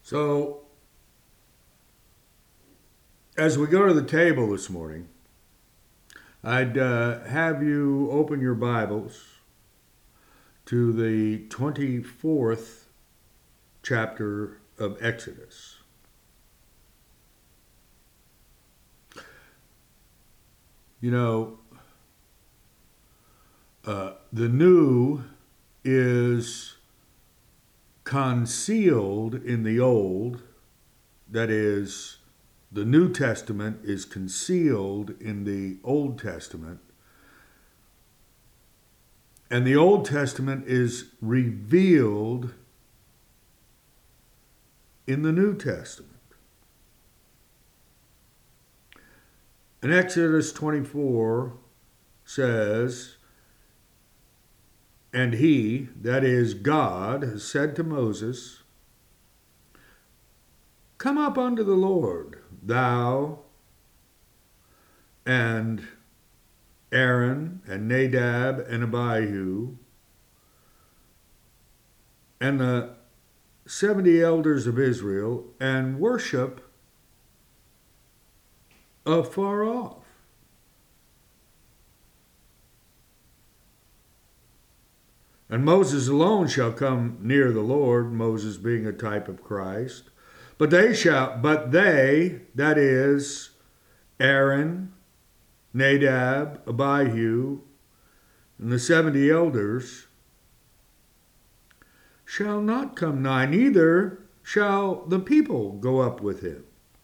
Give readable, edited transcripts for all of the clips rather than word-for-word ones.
So, as we go to the table this morning, I'd have you open your Bibles to the 24th chapter of Exodus. You know, the new is concealed in the old, that is, the New Testament is concealed in the Old Testament, and the Old Testament is revealed in the New Testament. And Exodus 24 says, "And he," that is God, has said to Moses, "Come up unto the Lord, thou and Aaron and Nadab and Abihu and the 70 elders of Israel, and worship afar off." And Moses alone shall come near the Lord, Moses being a type of Christ. But they, that is, Aaron, Nadab, Abihu, and the 70 elders, shall not come nigh, neither shall the people go up with him.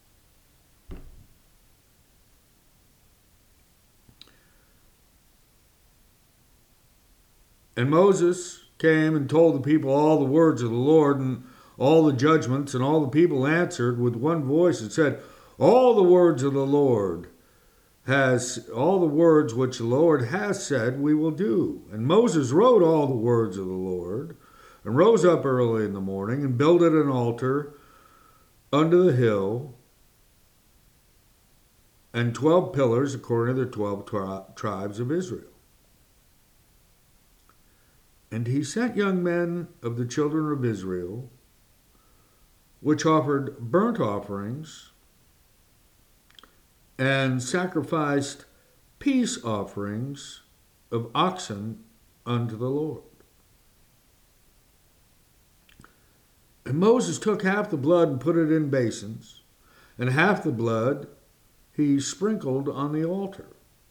And Moses came and told the people all the words of the Lord and all the judgments, and all the people answered with one voice and said, all the words which the Lord has said we will do. And Moses wrote all the words of the Lord, and rose up early in the morning, and builded an altar unto the hill, and 12 pillars according to the 12 tribes of Israel. And he sent young men of the children of Israel, which offered burnt offerings and sacrificed peace offerings of oxen unto the Lord. And Moses took half the blood and put it in basins, and half the blood he sprinkled on the altar.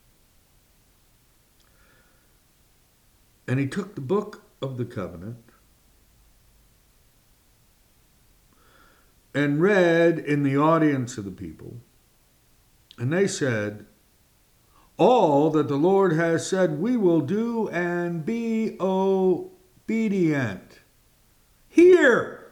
And he took the book of the covenant and read in the audience of the people. And they said, all that the Lord has said we will do, and be obedient. Hear!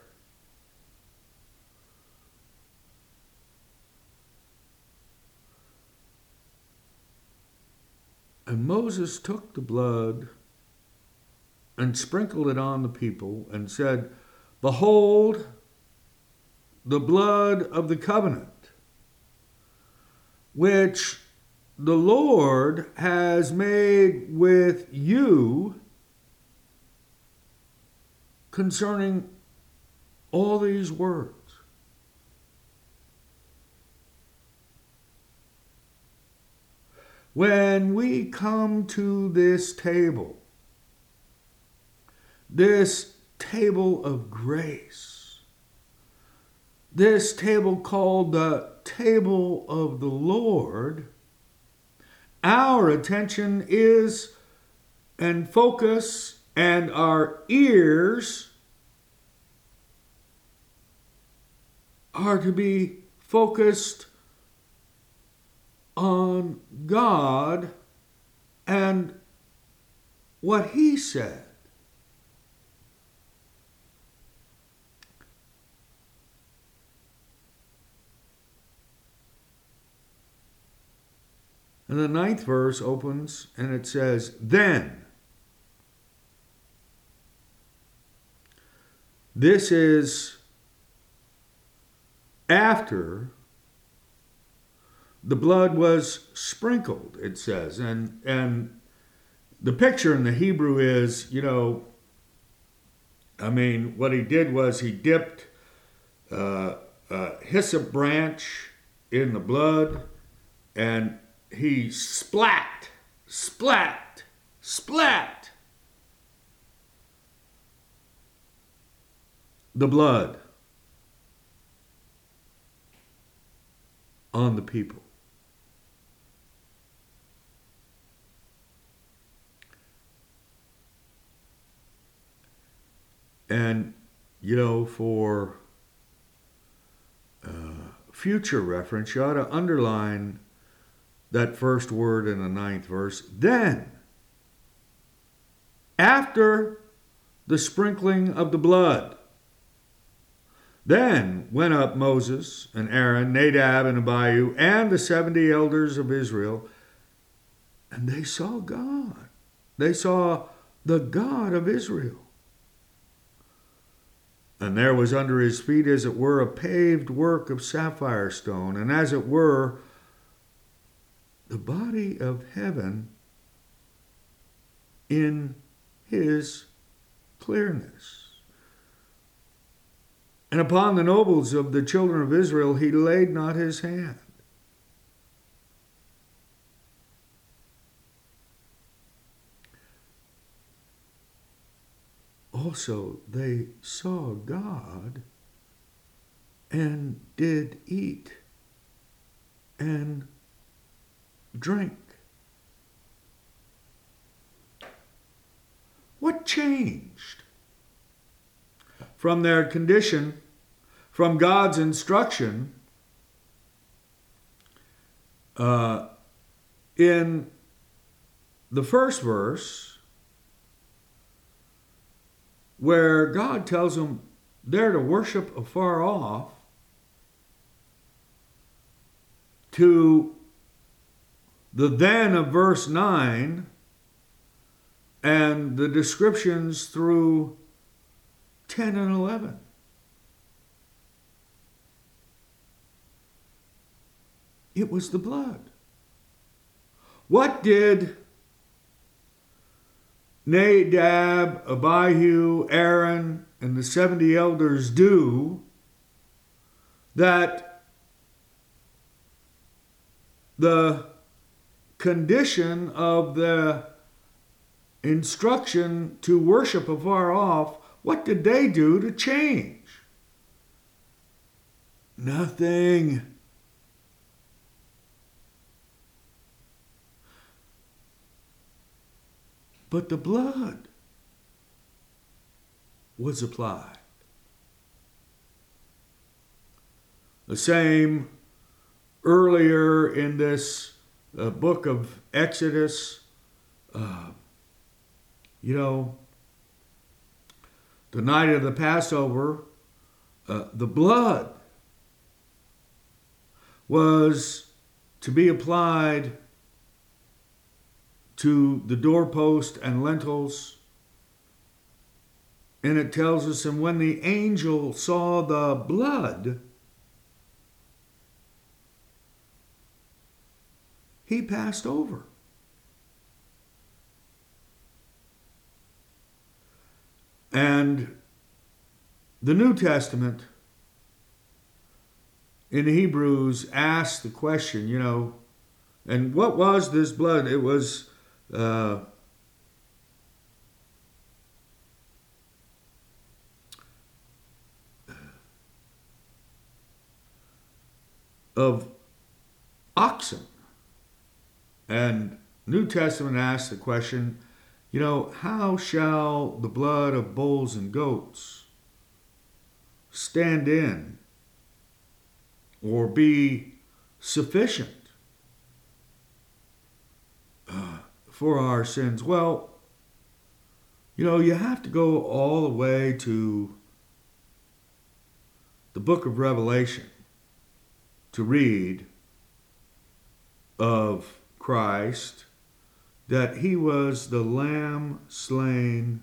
And Moses took the blood and sprinkled it on the people, and said, behold, the blood of the covenant, which the Lord has made with you concerning all these words. When we come to this table of grace, this table called the table of the Lord, our attention is and focus, and our ears are to be focused on God and what He said. And the 9th verse opens and it says, then. This is after the blood was sprinkled, it says. And the picture in the Hebrew is, what he did was he dipped hyssop branch in the blood, and he splat, splat, splat the blood on the people. And, for future reference, you ought to underline that first word in the 9th verse. Then, after the sprinkling of the blood, then went up Moses and Aaron, Nadab and Abihu, and the 70 elders of Israel, and they saw God. They saw the God of Israel. And there was under his feet, as it were, a paved work of sapphire stone, and as it were, the body of heaven in his clearness. And upon the nobles of the children of Israel he laid not his hand. Also, they saw God and did eat and drink. What changed? From their condition, from God's instruction, in the first verse, where God tells them they're to worship afar off, to the then of verse 9 and the descriptions through 10 and 11. It was the blood. What did Nadab, Abihu, Aaron, and the 70 elders do that the condition of the instruction to worship afar off, what did they do to change? Nothing. But the blood was applied. The same earlier in this book of Exodus, the night of the Passover, the blood was to be applied to the doorpost and lintels. And it tells us, and when the angel saw the blood, he passed over. And the New Testament in Hebrews asks the question, and what was this blood? It was of oxen. And New Testament asks the question, how shall the blood of bulls and goats stand in or be sufficient for our sins? Well, you have to go all the way to the book of Revelation to read of Christ, that he was the Lamb slain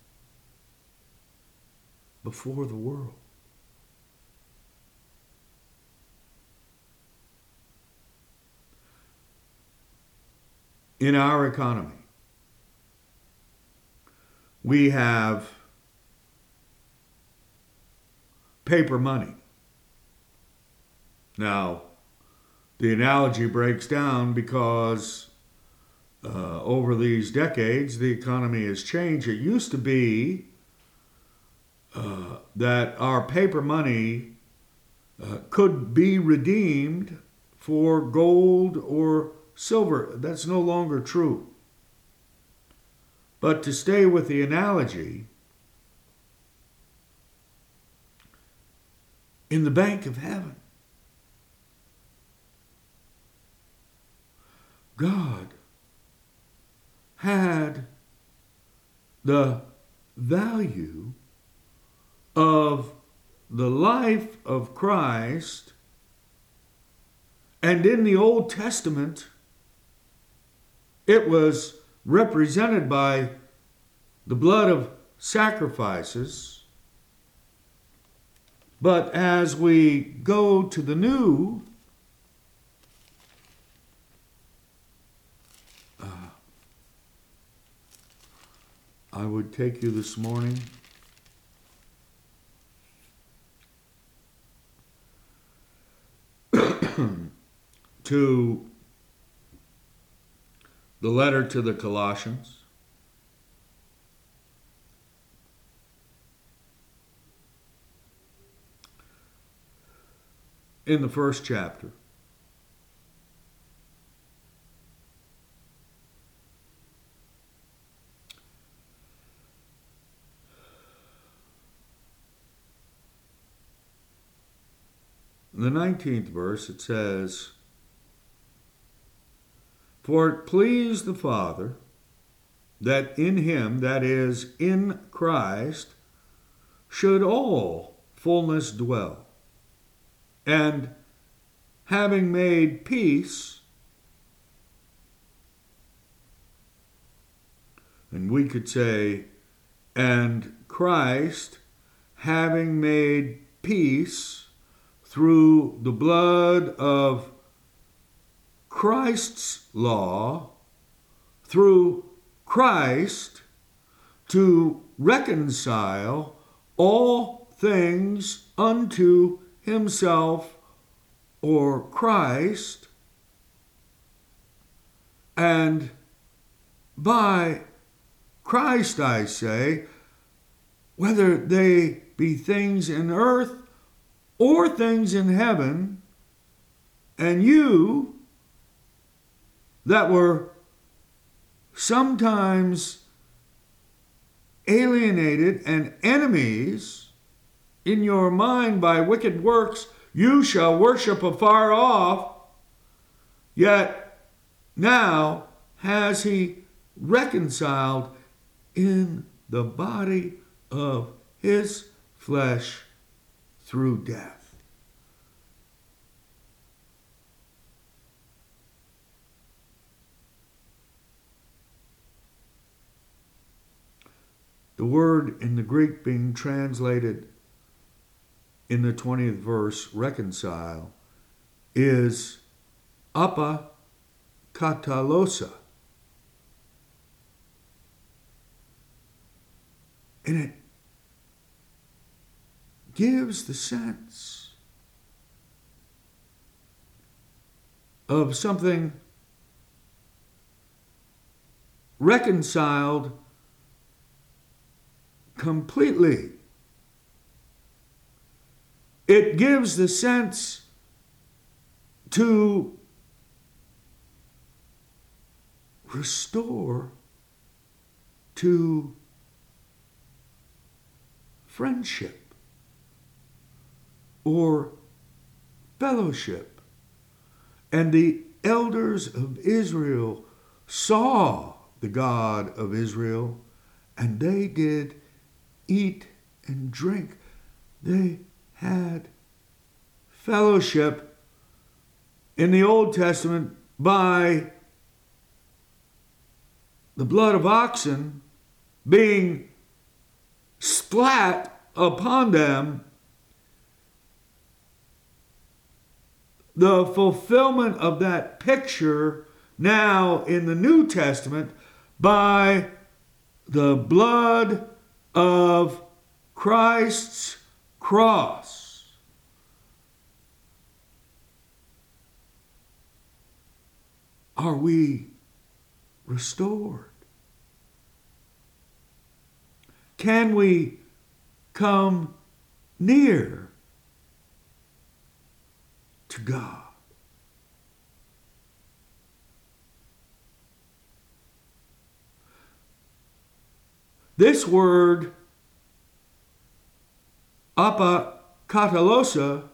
before the world. In our economy, we have paper money. Now, the analogy breaks down because over these decades, the economy has changed. It used to be that our paper money could be redeemed for gold or silver. That's no longer true. But to stay with the analogy, in the bank of heaven, God had the value of the life of Christ, and in the Old Testament, it was represented by the blood of sacrifices. But as we go to the New, I would take you this morning to the letter to the Colossians. In the first chapter. In the 19th verse, it says, "For it pleased the Father that in him, that is, in Christ, should all fullness dwell. And having made peace," and we could say, and Christ, having made peace through the blood of Christ's law, through Christ, to reconcile all things unto himself, or Christ, and by Christ, I say, whether they be things in earth or things in heaven, and you that were sometimes alienated and enemies in your mind by wicked works, you shall worship afar off, yet now has he reconciled in the body of his flesh through death. The word in the Greek being translated in the 20th verse, reconcile, is apokatalosa. And it gives the sense of something reconciled completely. It gives the sense to restore to friendship or fellowship. And the elders of Israel saw the God of Israel, and they did eat and drink. They had fellowship in the Old Testament by the blood of oxen being splat upon them. The fulfillment of that picture now in the New Testament by the blood of Christ's cross. are we restored? Can we come near to God? This word, apokatalosa,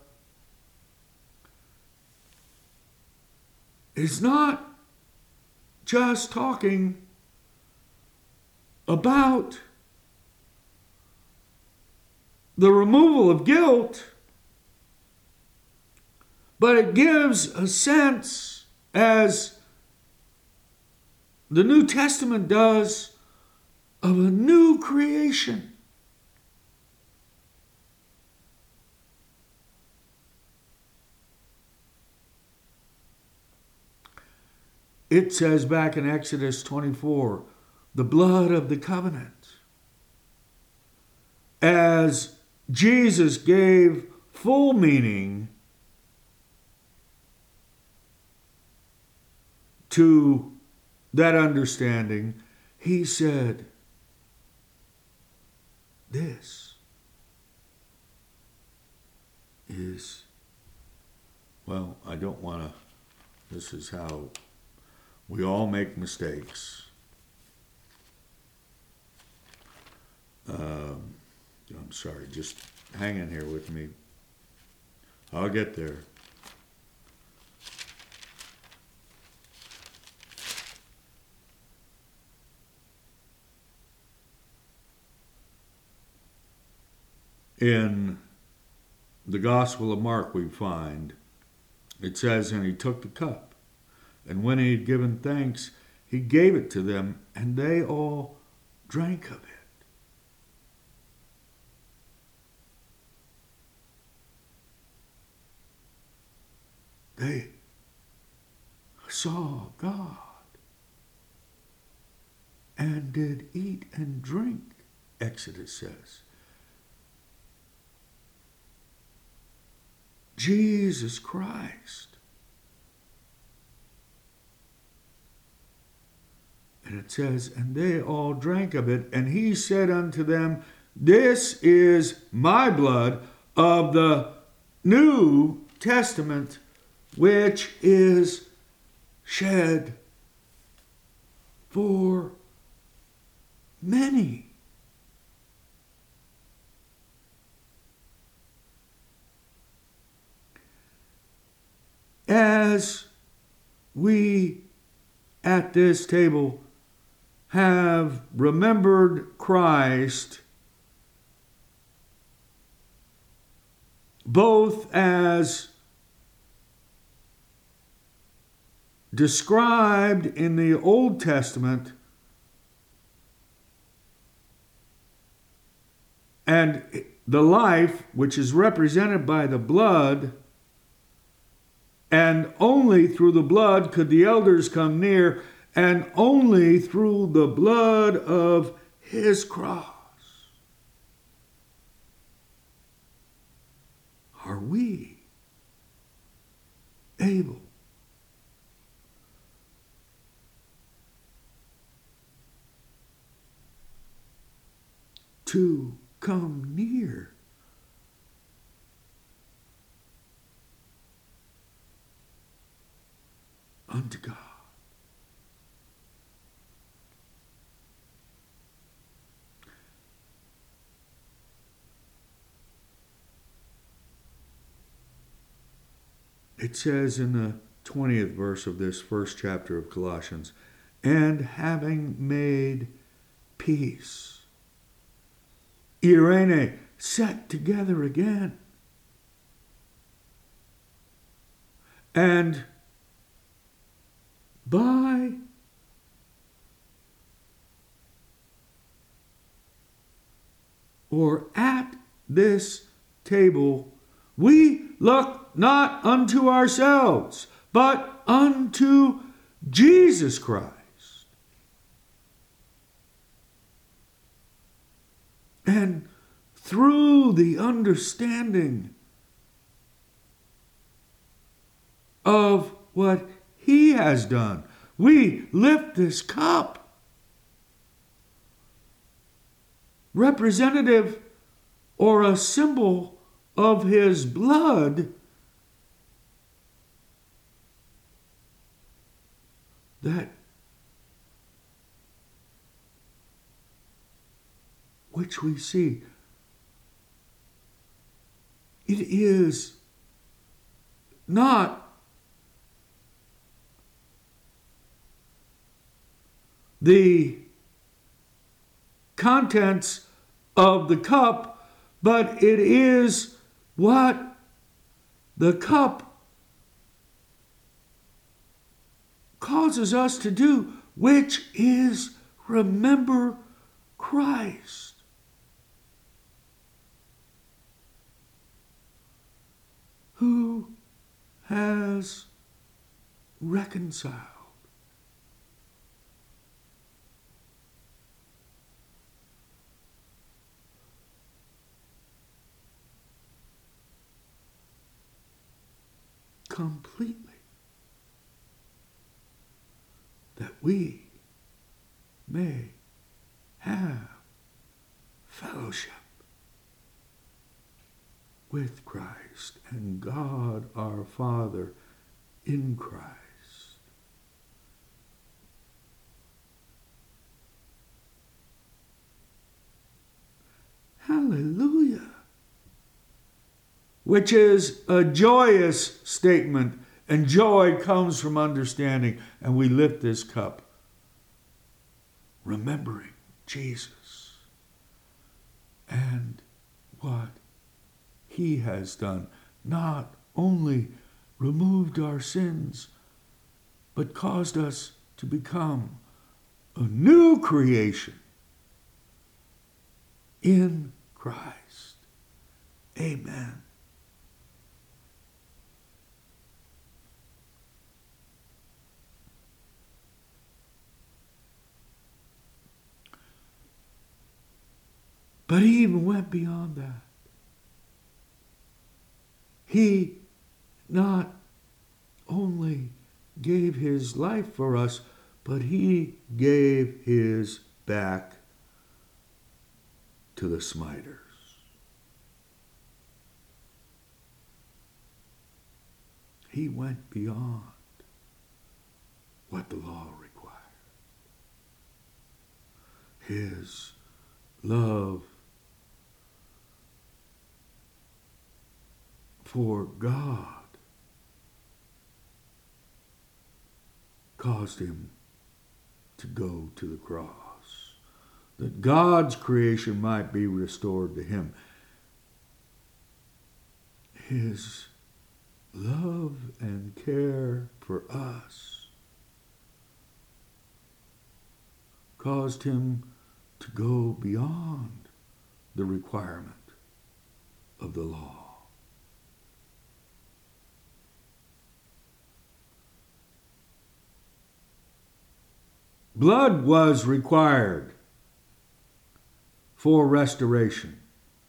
is not just talking about the removal of guilt, but it gives a sense, as the New Testament does, of a new creation. It says back in Exodus 24, the blood of the covenant. As Jesus gave full meaning to that understanding, he said, this is, well, I don't want to, this is how we all make mistakes. I'm sorry, just hang in here with me. I'll get there. In the Gospel of Mark, we find, it says, and he took the cup, and when he had given thanks, he gave it to them, and they all drank of it. They saw God and did eat and drink, Exodus says. Jesus Christ. And it says, and they all drank of it, and he said unto them, this is my blood of the New Testament, which is shed for many. As we at this table have remembered Christ, both as described in the Old Testament and the life which is represented by the blood, and only through the blood could the elders come near, and only through the blood of his cross are we able to come near unto God. It says in the 20th verse of this first chapter of Colossians, and having made peace, Irene, set together again, and by or at this table we look not unto ourselves, but unto Jesus Christ. And through the understanding of what he has done, we lift this cup, representative or a symbol of his blood, that which we see. It is not the contents of the cup, but it is what the cup causes us to do, which is remember Christ. Who has reconciled completely, that we may have fellowship with Christ and God our Father in Christ. Hallelujah. Which is a joyous statement, and joy comes from understanding. And we lift this cup, remembering Jesus and what he has done. Not only removed our sins, but caused us to become a new creation in Christ. Amen. But he even went beyond that. He not only gave his life for us, but he gave his back to the smiters. He went beyond what the law required. His love for God caused him to go to the cross, that God's creation might be restored to him. His love and care for us caused him to go beyond the requirement of the law. Blood was required for restoration.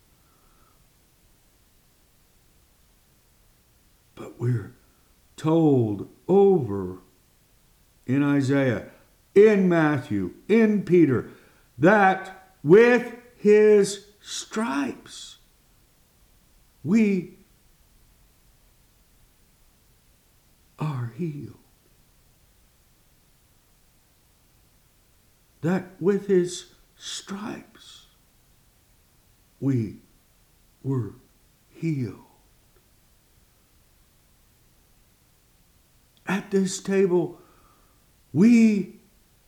But we're told over in Isaiah, in Matthew, in Peter, that with his stripes we are healed. That with his stripes we were healed. At this table, we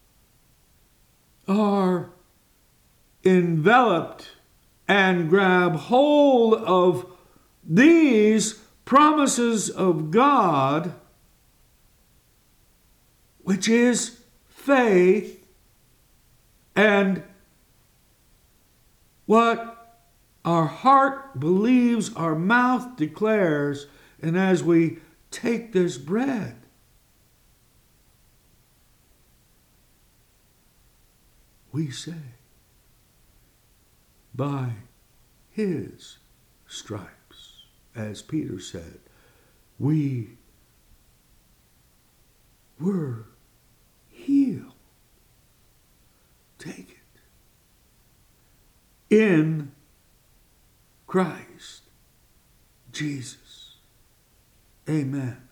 are enveloped and grab hold of these promises of God, which is faith, and what our heart believes, our mouth declares. And as we take this bread, we say, by his stripes, as Peter said, we were in Christ Jesus. Amen.